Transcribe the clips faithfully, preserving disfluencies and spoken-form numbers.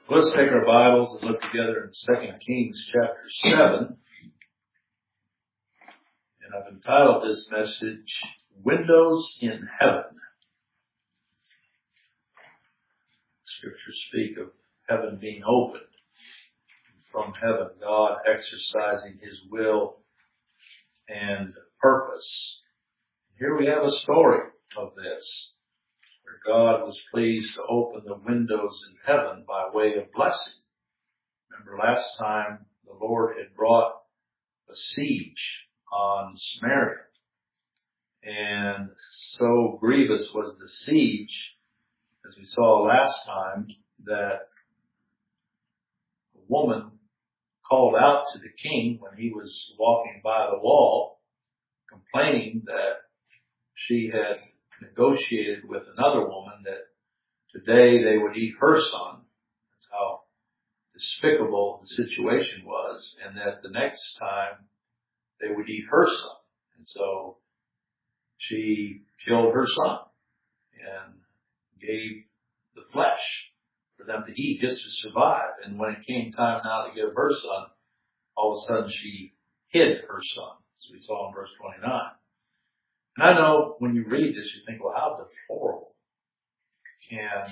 Let's take our Bibles and look together in Second Kings chapter seven. And I've entitled this message, Windows in Heaven. Scriptures speak of heaven being opened. From heaven, God exercising His will and purpose. Here we have a story of this, where God was pleased to open the windows in heaven by way of blessing. Remember last time the Lord had brought a siege on Samaria. And so grievous was the siege, as we saw last time, that a woman called out to the king when he was walking by the wall, complaining that she had negotiated with another woman that today they would eat her son. That's how despicable the situation was, and that the next time they would eat her son. And so she killed her son and gave the flesh for them to eat just to survive. And when it came time now to give her son, all of a sudden she hid her son, as we saw in verse twenty-nine. And I know when you read this, you think, well, how deplorable can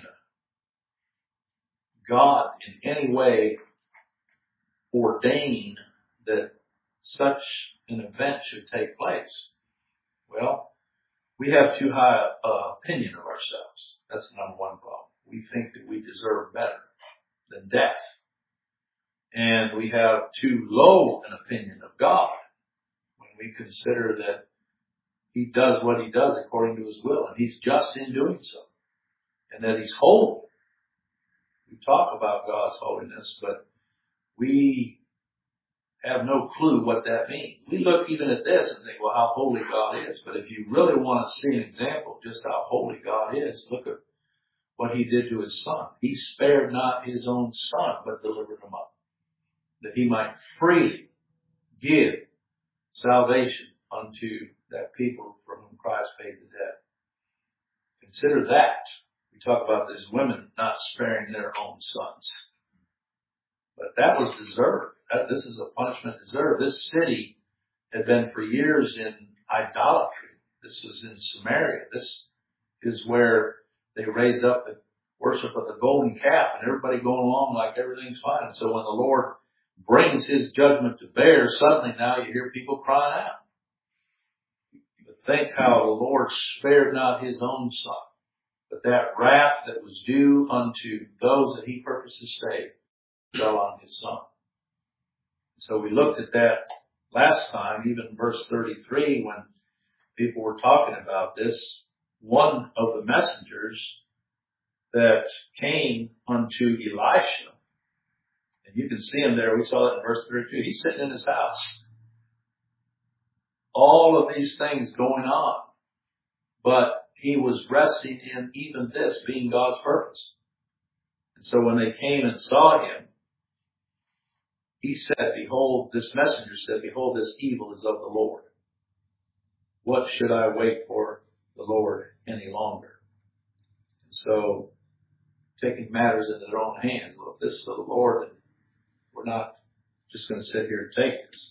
God in any way ordain that such an event should take place? Well, we have too high an opinion of ourselves. That's the number one problem. We think that we deserve better than death. And we have too low an opinion of God when we consider that He does what He does according to His will, and He's just in doing so, and that He's holy. We talk about God's holiness, but we have no clue what that means. We look even at this and think, well, how holy God is. But if you really want to see an example of just how holy God is, look at what He did to His Son. He spared not His own Son, but delivered Him up, that He might freely give salvation unto that people for whom Christ paid the debt. Consider that. We talk about these women not sparing their own sons. But that was deserved. That, this is a punishment deserved. This city had been for years in idolatry. This was in Samaria. This is where they raised up the worship of the golden calf, and everybody going along like everything's fine. So when the Lord brings His judgment to bear, suddenly now you hear people crying out. Think how the Lord spared not His own Son, but that wrath that was due unto those that He purposed to save fell on His Son. So we looked at that last time, even in verse thirty-three, when people were talking about this. One of the messengers that came unto Elisha, and you can see him there, we saw that in verse thirty-two, he's sitting in his house. All of these things going on. But he was resting in even this being God's purpose. And so when they came and saw him, he said, behold, this messenger said, behold, this evil is of the Lord. What should I wait for the Lord any longer? And so taking matters into their own hands. Well, if this is of the Lord, then we're not just going to sit here and take this.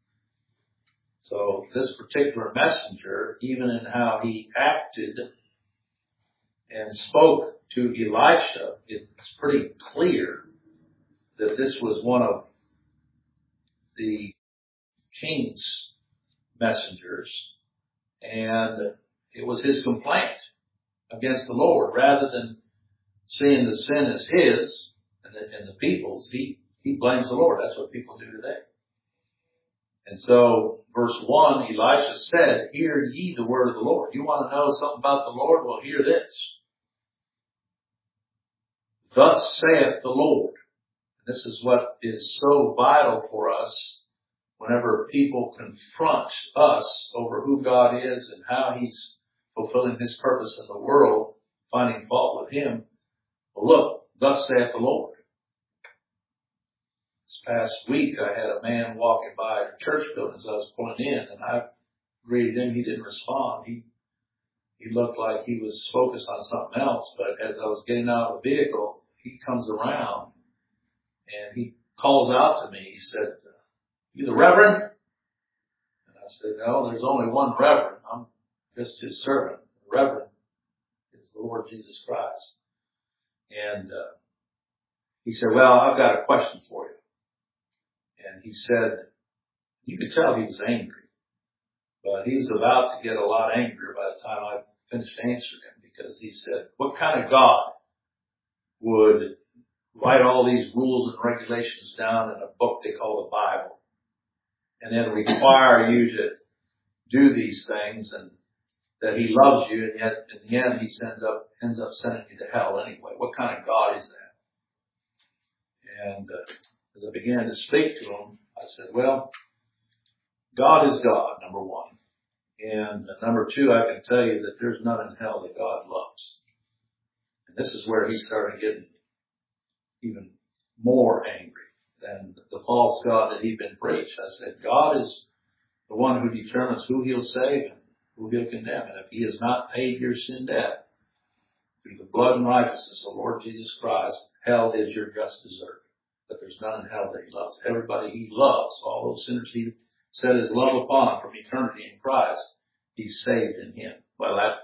So this particular messenger, even in how he acted and spoke to Elisha, it's pretty clear that this was one of the king's messengers, and it was his complaint against the Lord. Rather than seeing the sin as his and the, and the people's, he, he blames the Lord. That's what people do today. And so, verse one, Elisha said, hear ye the word of the Lord. You want to know something about the Lord? Well, hear this. Thus saith the Lord. This is what is so vital for us whenever people confront us over who God is and how He's fulfilling His purpose in the world, finding fault with Him. Well, look, thus saith the Lord. This past week, I had a man walking by the church building as I was pulling in, and I greeted him. He didn't respond. He he looked like he was focused on something else, but as I was getting out of the vehicle, he comes around And he calls out to me. He said, "You the Reverend?" And I said, "No, there's only one Reverend. I'm just his servant. The Reverend is the Lord Jesus Christ." And uh, he said, "Well, I've got a question for you." And he said, you could tell he was angry. But he was about to get a lot angrier by the time I finished answering him, because he said, "What kind of God would write all these rules and regulations down in a book they call the Bible and then require you to do these things, and that he loves you, and yet in the end he ends up, ends up sending you to hell anyway? What kind of God is that?" And uh, as I began to speak to him, I said, "Well, God is God, number one. And number two, I can tell you that there's none in hell that God loves." And this is where he started getting even more angry than the false God that he'd been preached. I said, God is the one who determines who he'll save and who he'll condemn. And if he has not paid your sin debt through the blood and righteousness of the Lord Jesus Christ, hell is your just desert. But there's none in hell that he loves. Everybody he loves, all those sinners he set his love upon from eternity in Christ, he's saved in him. Well, that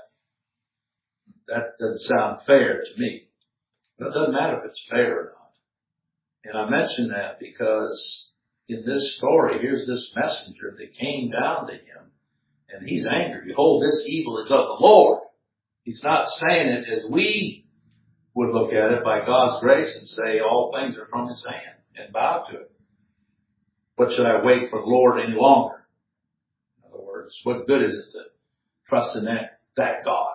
that doesn't sound fair to me. But it doesn't matter if it's fair or not. And I mention that because in this story, here's this messenger that came down to him, and he's angry. "Behold, this evil is of the Lord." He's not saying it as we would look at it by God's grace and say all things are from his hand and bow to it. What should I wait for the Lord any longer? In other words, what good is it to trust in that, that God?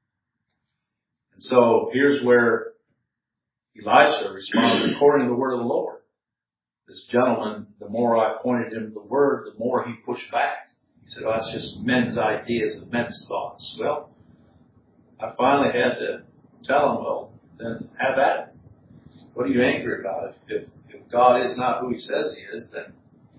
And so here's where Elisha responded according to the word of the Lord. This gentleman, the more I pointed him to the word, the more he pushed back. He said, "Oh, that's just men's ideas and men's thoughts." Well, I finally had to tell him, "Well, then have at it. What are you angry about? If, if, if God is not who he says he is, then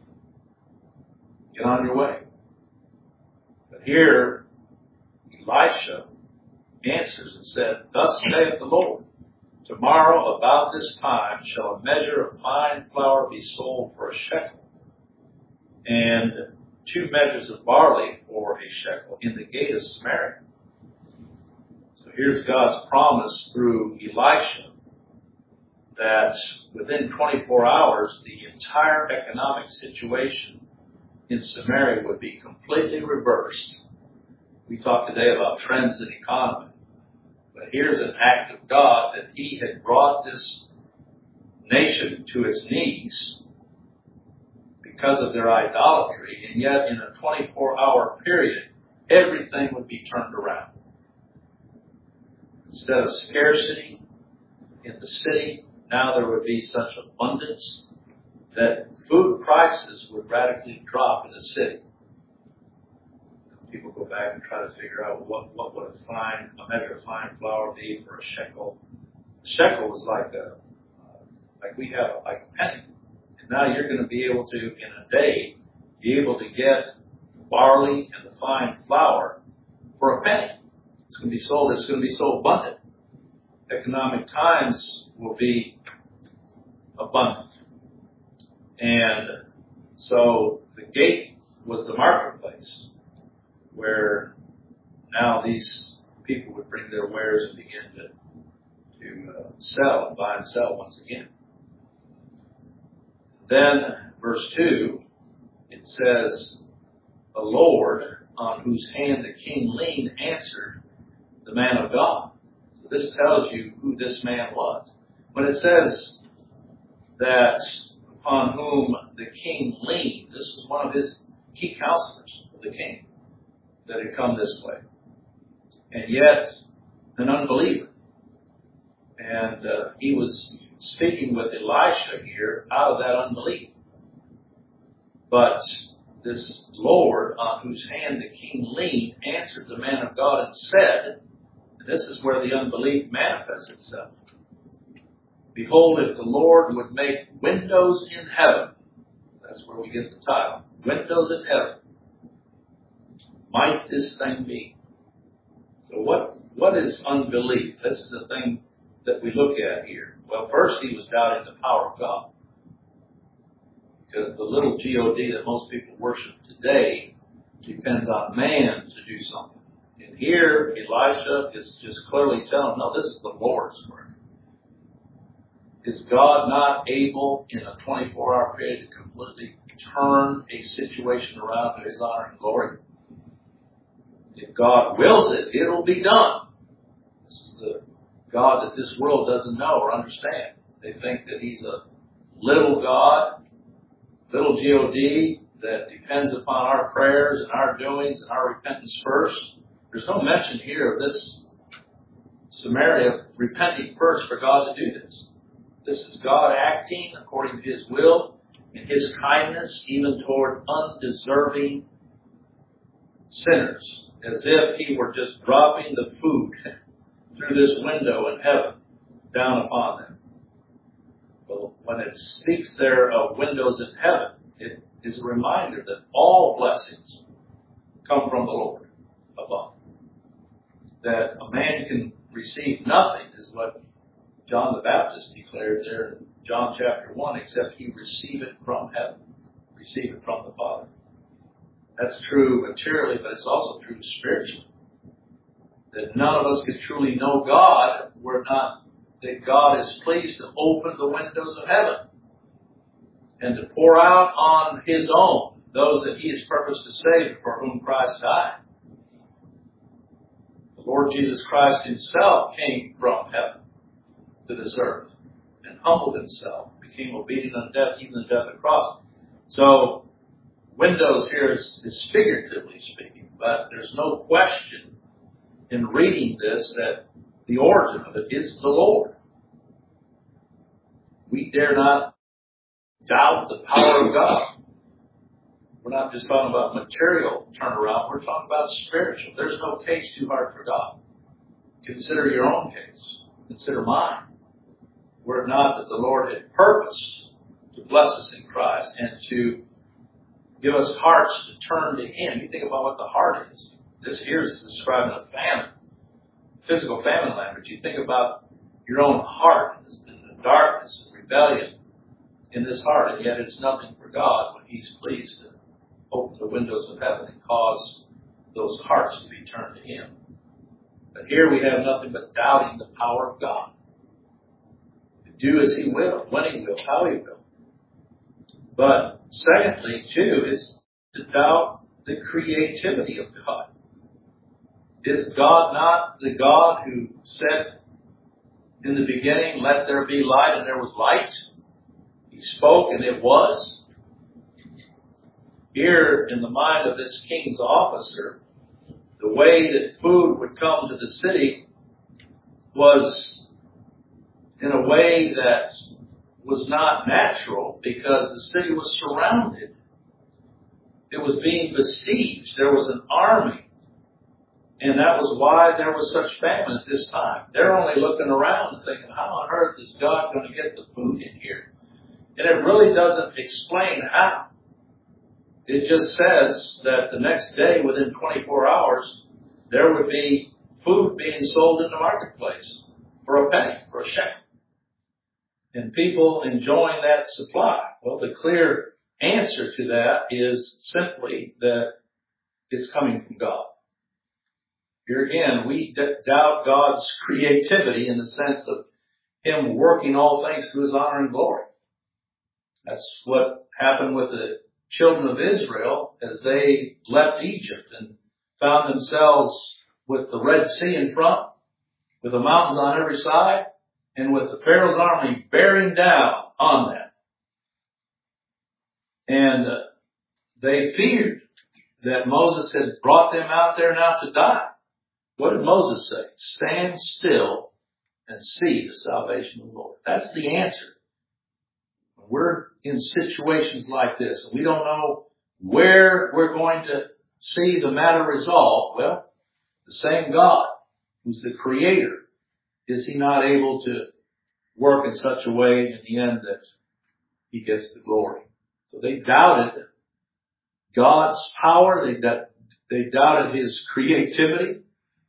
get on your way." But here, Elisha answers and said, "Thus saith the Lord, tomorrow about this time shall a measure of fine flour be sold for a shekel, and two measures of barley for a shekel in the gate of Samaria." So here's God's promise through Elisha that within twenty-four hours, the entire economic situation in Samaria would be completely reversed. We talked today about trends in economy. But here's an act of God that he had brought this nation to its knees because of their idolatry, and yet in a twenty-four hour period, everything would be turned around. Instead of scarcity in the city, now there would be such abundance that food prices would radically drop in the city. People go back and try to figure out what, what would a fine, a measure of fine flour be for a shekel. A shekel is like a, uh, like we have, like a penny. And now you're going to be able to, in a day, be able to get the barley and the fine flour for a penny. It's going to be sold, it's going to be so abundant. Economic times will be abundant. And so the gate was the marketplace, where now these people would bring their wares and begin to, to uh, sell and buy and sell once again. Then, verse two, it says, "The Lord, on whose hand the king leaned, answered the man of God." So this tells you who this man was. When it says that upon whom the king leaned, this was one of his key counselors of the king that had come this way. And yet, an unbeliever. And uh, he was speaking with Elisha here out of that unbelief. But this Lord, on whose hand the king leaned, answered the man of God and said, and this is where the unbelief manifests itself, "Behold, if the Lord would make windows in heaven," that's where we get the title, windows in heaven, "might this thing be?" So what, what is unbelief? This is the thing that we look at here. Well, first he was doubting the power of God. Because the little God that most people worship today depends on man to do something. And here, Elisha is just clearly telling them, no, this is the Lord's work. Is God not able in a twenty-four hour period to completely turn a situation around to His honor and glory? If God wills it, it'll be done. This is the God that this world doesn't know or understand. They think that He's a little God, little God that depends upon our prayers and our doings and our repentance first. There's no mention here of this Samaria repenting first for God to do this. This is God acting according to His will and His kindness even toward undeserving sinners, as if He were just dropping the food through this window in heaven down upon them. Well, when it speaks there of windows in heaven, it is a reminder that all blessings come from the Lord above. That a man can receive nothing is what John the Baptist declared there in John chapter one, except he receive it from heaven, receive it from the Father. That's true materially, but it's also true spiritually. That none of us can truly know God if we're not, that God is pleased to open the windows of heaven and to pour out on His own those that He has purposed to save, for whom Christ died. The Lord Jesus Christ Himself came from heaven to this earth and humbled Himself, became obedient unto death, even the death of the cross. So, windows here is, is figuratively speaking, but there's no question in reading this that the origin of it is the Lord. We dare not doubt the power of God. We're not just talking about material turnaround, we're talking about spiritual. There's no case too hard for God. Consider your own case. Consider mine. Were it not that the Lord had purposed to bless us in Christ and to give us hearts to turn to Him. You think about what the heart is. This here is describing a famine, physical famine language. You think about your own heart and the darkness and rebellion in this heart, and yet it's nothing for God when He's pleased to open the windows of heaven and cause those hearts to be turned to Him. But here we have nothing but doubting the power of God. To do as He will, when He will, how He will. But secondly, too, is to doubt the creativity of God. Is God not the God who said in the beginning, let there be light, and there was light? He spoke and it was. Here in the mind of this king's officer, the way that food would come to the city was in a way that was not natural because the city was surrounded. It was being besieged. There was an army. And that was why there was such famine at this time. They're only looking around and thinking, how on earth is God going to get the food in here? And it really doesn't explain how. It just says that the next day, within twenty-four hours, there would be food being sold in the marketplace for a penny, for a shekel. And people enjoying that supply. Well, the clear answer to that is simply that it's coming from God. Here again, we d- doubt God's creativity in the sense of Him working all things to His honor and glory. That's what happened with the children of Israel as they left Egypt and found themselves with the Red Sea in front, with the mountains on every side, and with the Pharaoh's army bearing down on them. And uh, they feared that Moses had brought them out there now to die. What did Moses say? Stand still and see the salvation of the Lord. That's the answer. When we're in situations like this and we don't know where we're going to see the matter resolved, well, the same God who's the Creator, is He not able to work in such a way in the end that He gets the glory? So they doubted God's power. They, they doubted His creativity.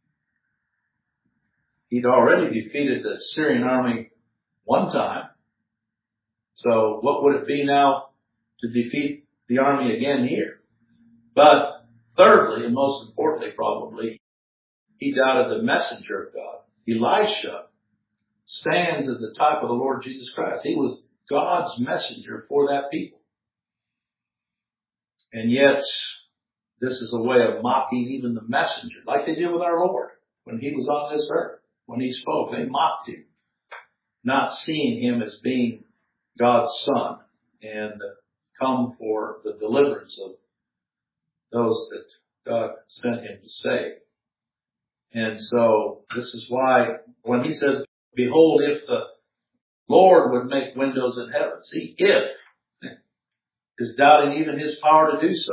He'd already defeated the Syrian army one time. So what would it be now to defeat the army again here. But thirdly, and most importantly probably, he doubted the messenger of God. Elisha stands as a type of the Lord Jesus Christ. He was God's messenger for that people. And yet, this is a way of mocking even the messenger, like they did with our Lord when he was on this earth. When he spoke, they mocked him, not seeing him as being God's son and come for the deliverance of those that God sent him to save. And so this is why when he says, behold, if the Lord would make windows in heaven. See, if is doubting even his power to do so.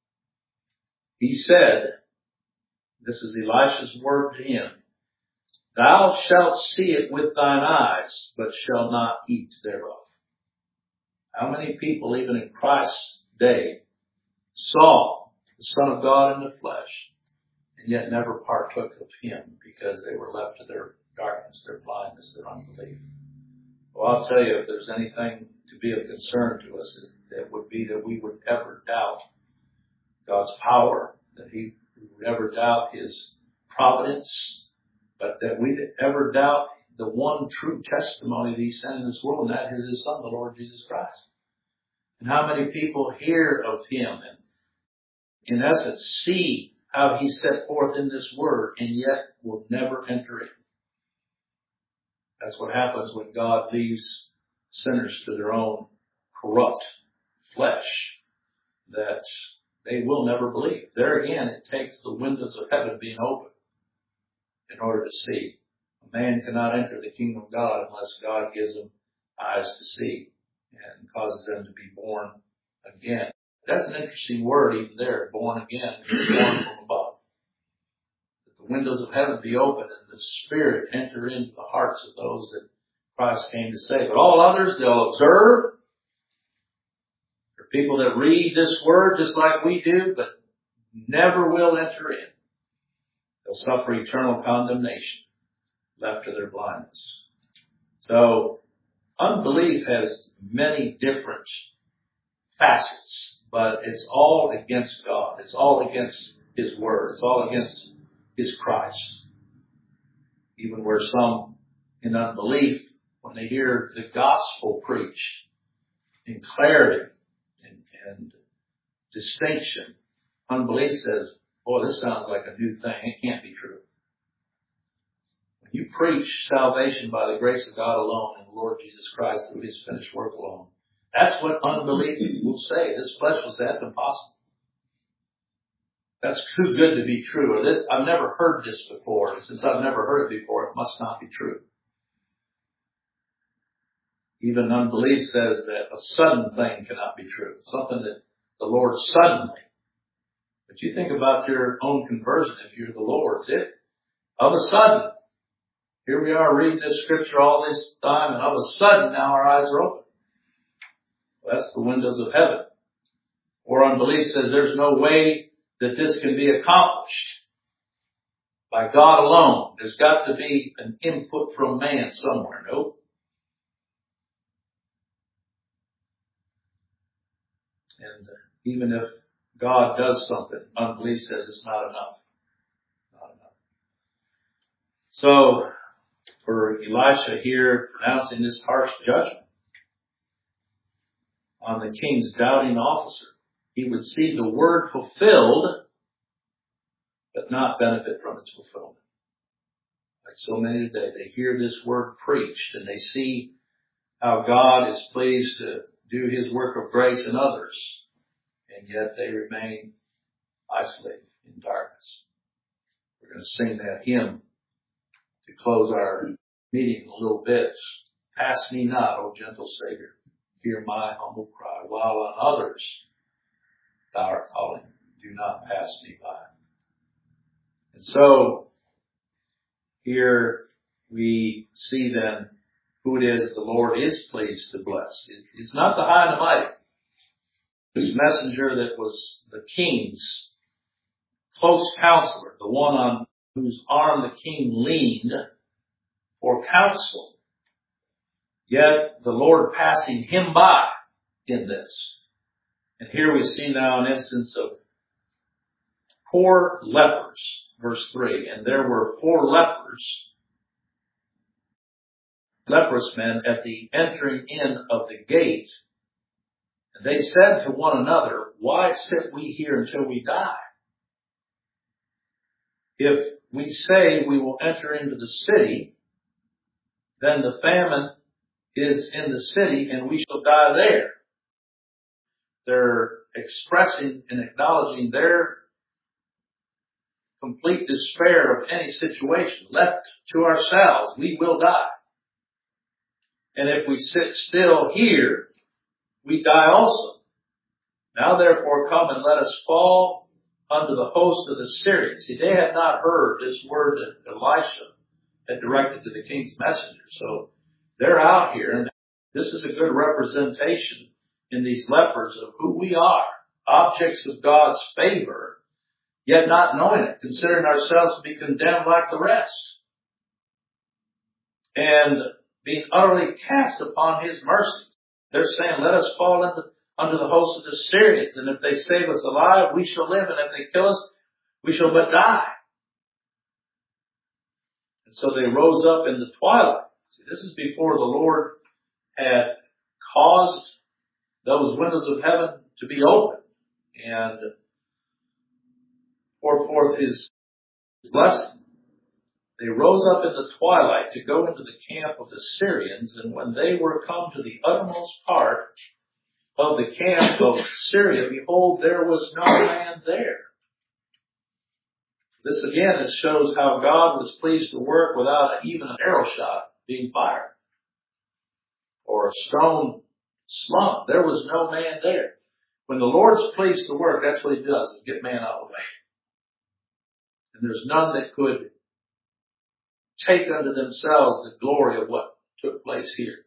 He said, this is Elisha's word to him, thou shalt see it with thine eyes, but shall not eat thereof. How many people, even in Christ's day, saw the Son of God in the flesh, and yet never partook of him because they were left to their darkness, their blindness, their unbelief? Well, I'll tell you, if there's anything to be of concern to us, it would be that we would ever doubt God's power, that he would ever doubt his providence, but that we'd ever doubt the one true testimony that he sent in this world, and that is his Son, the Lord Jesus Christ. And how many people hear of him and, in essence, see how he set forth in this word, and yet will never enter in. That's what happens when God leaves sinners to their own corrupt flesh, that they will never believe. There again, it takes the windows of heaven being open in order to see. A man cannot enter the kingdom of God unless God gives them eyes to see and causes them to be born again. That's an interesting word even there, born again, born from above. That the windows of heaven be open and the Spirit enter into the hearts of those that Christ came to save. But all others, they'll observe. There are people that read this word just like we do, but never will enter in. They'll suffer eternal condemnation, left to their blindness. So, unbelief has many different facets, but it's all against God. It's all against his word. It's all against his Christ. Even where some in unbelief, when they hear the gospel preached in clarity and, and distinction, unbelief says, boy, this sounds like a new thing. It can't be true. When you preach salvation by the grace of God alone and the Lord Jesus Christ through his finished work alone, that's what unbelief will say. This flesh will say, that's impossible. That's too good to be true. Or this, I've never heard this before. And since I've never heard it before, it must not be true. Even unbelief says that a sudden thing cannot be true. Something that the Lord suddenly. But you think about your own conversion if you're the Lord's. It, of a sudden, here we are reading this scripture all this time, and of a sudden now our eyes are open. Well, that's the windows of heaven. Or unbelief says there's no way that this can be accomplished by God alone. There's got to be an input from man somewhere. Nope. And even if God does something, unbelief says it's not enough. Not enough. So, for Elisha here pronouncing this harsh judgment on the king's doubting officer, he would see the word fulfilled, but not benefit from its fulfillment. Like so many today, they hear this word preached and they see how God is pleased to do his work of grace in others, and yet they remain isolated in darkness. We're going to sing that hymn to close our meeting a little bit. Pass me not, O gentle Savior. Hear my humble cry. While on others thou art calling, do not pass me by. And so, here we see then who it is the Lord is pleased to bless. It's not the high and the mighty. This messenger that was the king's close counselor, the one on whose arm the king leaned for counsel. Yet the Lord passing him by in this. And here we see now an instance of four lepers, verse three. And there were four lepers, leprous men, at the entering in of the gate. And they said to one another, why sit we here until we die? If we say we will enter into the city, then the famine is in the city and we shall die there. They're expressing and acknowledging their complete despair of any situation. Left to ourselves, we will die. And if we sit still here, we die also. Now therefore come and let us fall under the host of the Syrians. See, they had not heard this word that Elisha had directed to the king's messenger. So they're out here, and this is a good representation in these lepers of who we are, objects of God's favor, yet not knowing it, considering ourselves to be condemned like the rest, and being utterly cast upon his mercy. They're saying, let us fall into, under the host of the Syrians, and if they save us alive, we shall live, and if they kill us, we shall but die. And so they rose up in the twilight. See, this is before the Lord had caused those windows of heaven to be opened and pour forth his blessing. They rose up in the twilight to go into the camp of the Syrians, and when they were come to the uttermost part of the camp of Syria, behold, there was no man there. This again, it shows how God was pleased to work without even an arrow shot being fired or a stone slung. There was no man there. When the Lord's pleased to work, that's what he does, is get man out of the way. And there's none that could take unto themselves the glory of what took place here.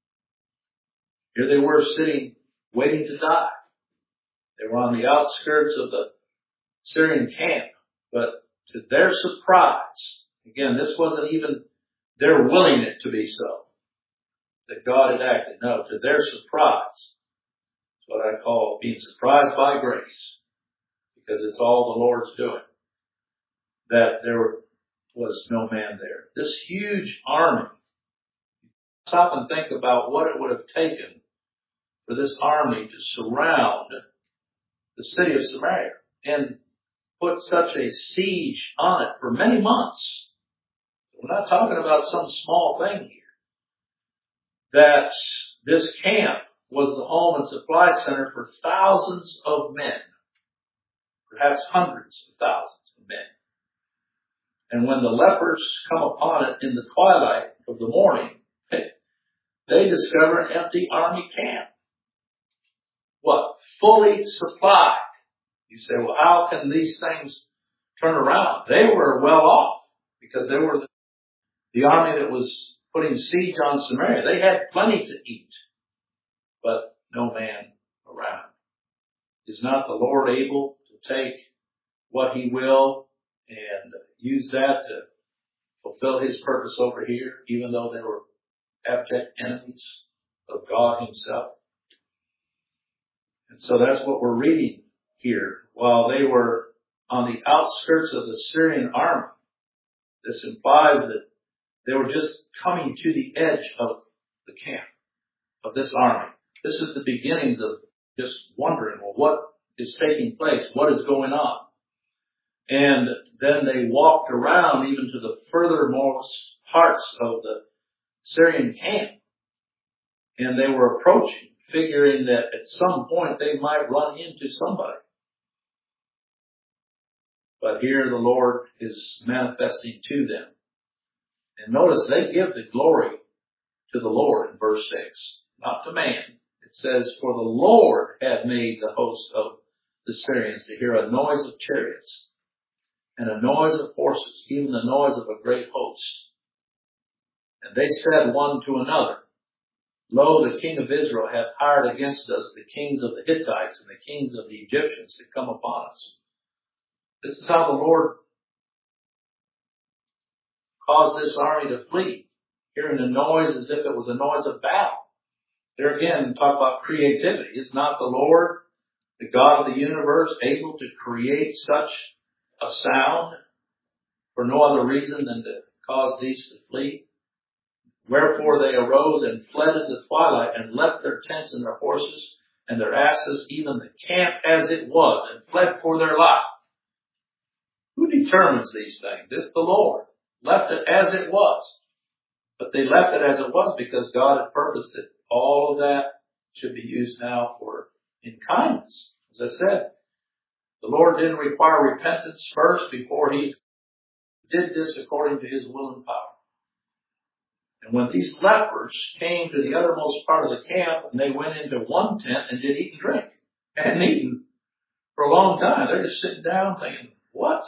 Here they were sitting, waiting to die. They were on the outskirts of the Syrian camp, but to their surprise, again, this wasn't even their willing it to be so, that God had acted. No, to their surprise. It's what I call being surprised by grace, because it's all the Lord's doing. That there was no man there. This huge army. Stop and think about what it would have taken for this army to surround the city of Samaria and put such a siege on it for many months. We're not talking about some small thing here. That this camp was the home and supply center for thousands of men, perhaps hundreds of thousands of men. And when the lepers come upon it in the twilight of the morning, they discover an empty army camp. What? Fully supplied. You say, well, how can these things turn around? They were well off because they were the army that was putting siege on Samaria. They had plenty to eat, but no man around. Is not the Lord able to take what he will and use that to fulfill his purpose over here, even though they were abject enemies of God himself? And so that's what we're reading here. While they were on the outskirts of the Syrian army, this implies that they were just coming to the edge of the camp of this army. This is the beginnings of just wondering, well, what is taking place? What is going on? And then they walked around even to the furthermost parts of the Syrian camp. And they were approaching, figuring that at some point they might run into somebody. But here the Lord is manifesting to them. And notice they give the glory to the Lord in verse six, not to man. It says, for the Lord had made the host of the Syrians to hear a noise of chariots and a noise of horses, even the noise of a great host. And they said one to another, lo, the king of Israel hath hired against us the kings of the Hittites and the kings of the Egyptians to come upon us. This is how the Lord caused this army to flee, hearing the noise as if it was a noise of battle. There again, talk about creativity. It's not the Lord the God of the universe, able to create such a sound for no other reason than to cause these to flee? Wherefore they arose and fled in the twilight and left their tents and their horses and their asses, even the camp as it was, and fled for their life. Who determines these things? It's the Lord. Left it as it was. But they left it as it was because God had purposed that all of that should be used now for in kindness. As I said, the Lord didn't require repentance first before He did this according to His will and power. And when these lepers came to the uttermost part of the camp, and they went into one tent and did eat and drink, hadn't eaten for a long time. They're just sitting down thinking, what?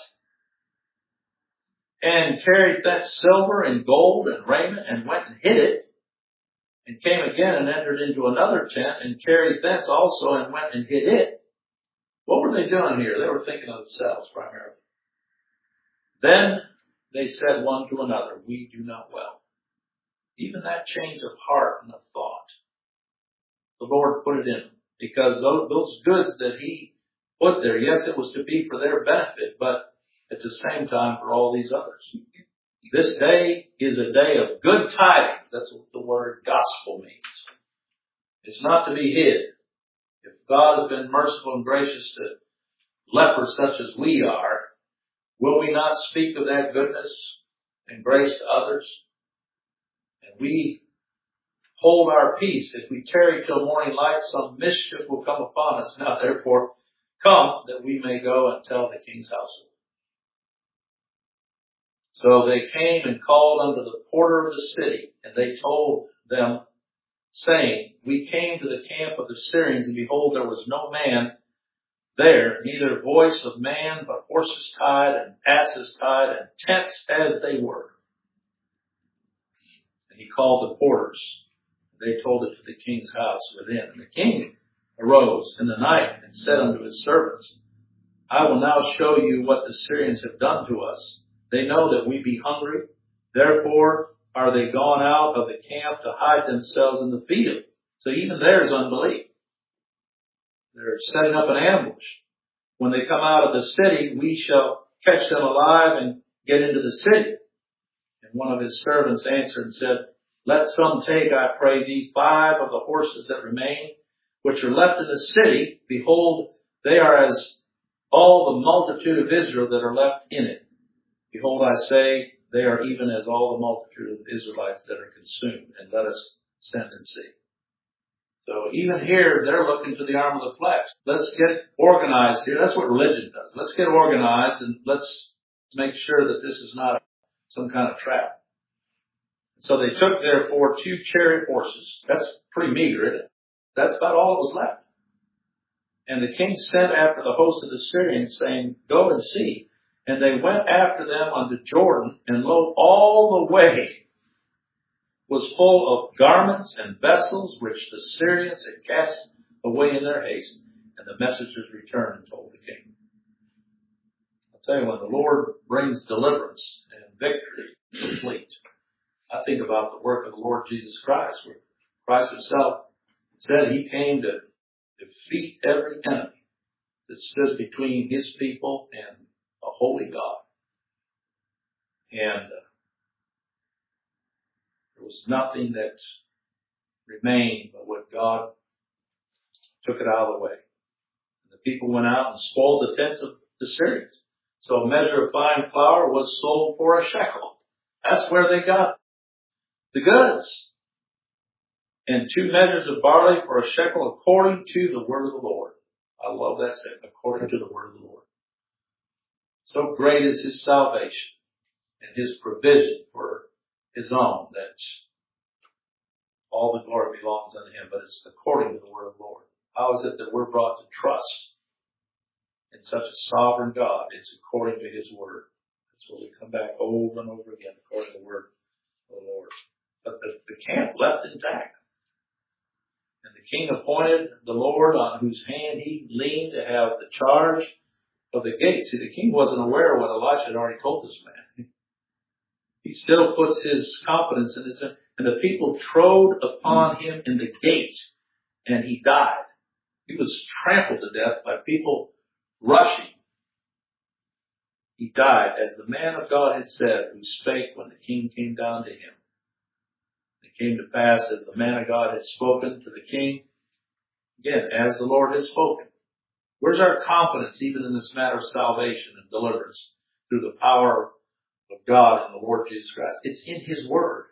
And carried that silver and gold and raiment and went and hid it, and came again and entered into another tent and carried thence also and went and hid it. What were they doing here? They were thinking of themselves primarily. Then they said one to another, we do not well. Even that change of heart and of thought, the Lord put it in them. Because those, those goods that He put there, yes, it was to be for their benefit, but at the same time for all these others. This day is a day of good tidings. That's what the word gospel means. It's not to be hid. If God has been merciful and gracious to lepers such as we are, will we not speak of that goodness and grace to others? And we hold our peace. If we tarry till morning light, some mischief will come upon us. Now therefore, come that we may go and tell the king's household. So they came and called unto the porter of the city, and they told them, saying, we came to the camp of the Syrians, and behold, there was no man there, neither voice of man, but horses tied and asses tied, and tents as they were. And he called the porters. They told it to the king's house within. And the king arose in the night and said unto his servants, I will now show you what the Syrians have done to us. They know that we be hungry. Therefore are they gone out of the camp to hide themselves in the field. So even there's unbelief. They're setting up an ambush. When they come out of the city, we shall catch them alive and get into the city. And one of his servants answered and said, let some take, I pray thee, five of the horses that remain, which are left in the city. Behold, they are as all the multitude of Israel that are left in it. Behold, I say, they are even as all the multitude of Israelites that are consumed. And let us send and see. So even here, they're looking to the arm of the flesh. Let's get organized here. That's what religion does. Let's get organized and let's make sure that this is not some kind of trap. So they took, therefore, two chariot horses. That's pretty meager, isn't it? That's about all that was left. And the king sent after the host of the Syrians, saying, go and see. And they went after them unto Jordan, and lo, all the way was full of garments and vessels which the Syrians had cast away in their haste. And the messengers returned and told the king. I'll tell you, when the Lord brings deliverance and victory complete, I think about the work of the Lord Jesus Christ, where Christ himself said he came to defeat every enemy that stood between his people and a holy God. And uh, there was nothing that remained but what God took it out of the way. And the people went out and spoiled the tents of the Syrians. So a measure of fine flour was sold for a shekel. That's where they got the goods. And two measures of barley for a shekel according to the word of the Lord. I love that statement, according to the word of the Lord. So great is his salvation and his provision for his own that all the glory belongs unto him, but it's according to the word of the Lord. How is it that we're brought to trust in such a sovereign God? It's according to his word. That's where we come back over and over again, according to the word of the Lord. But the, the camp left intact. And the king appointed the Lord on whose hand he leaned to have the charge of the gate. See, the king wasn't aware of what Elisha had already told this man. He still puts his confidence in this. And the people trode upon him in the gate, and he died. He was trampled to death by people rushing. He died as the man of God had said, who spake when the king came down to him. It came to pass as the man of God had spoken to the king, again, as the Lord had spoken. Where's our confidence even in this matter of salvation and deliverance through the power of God and the Lord Jesus Christ? It's in His Word.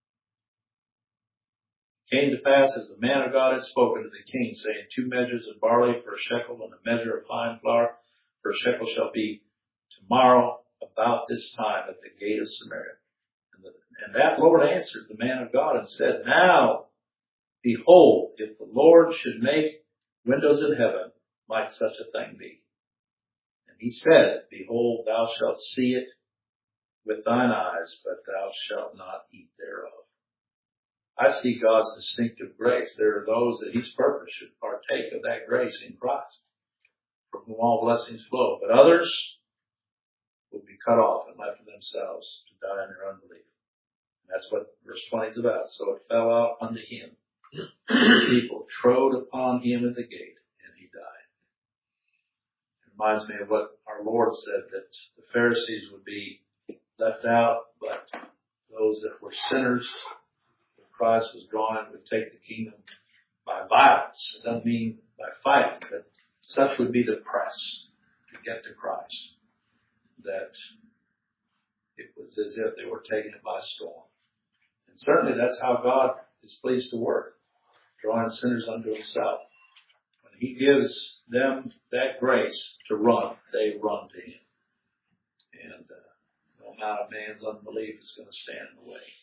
It came to pass as the man of God had spoken to the king, saying, two measures of barley for a shekel and a measure of fine flour for a shekel shall be tomorrow about this time at the gate of Samaria. And, the, and that Lord answered the man of God and said, now, behold, if the Lord should make windows in heaven, might such a thing be? And he said, behold, thou shalt see it with thine eyes, but thou shalt not eat thereof. I see God's distinctive grace. There are those that He's purpose should partake of that grace in Christ, from whom all blessings flow. But others will be cut off and left to themselves to die in their unbelief. And that's what verse twenty is about. So it fell out unto him. The people trode upon him at the gate, and he died. It reminds me of what our Lord said, that the Pharisees would be left out, but those that were sinners, when Christ was gone, would take the kingdom by violence. It doesn't mean by fighting, but such would be the press to get to Christ, that it was as if they were taking it by storm. And certainly that's how God is pleased to work, drawing sinners unto Himself. When He gives them that grace to run, they run to Him. And uh, no amount of man's unbelief is going to stand in the way.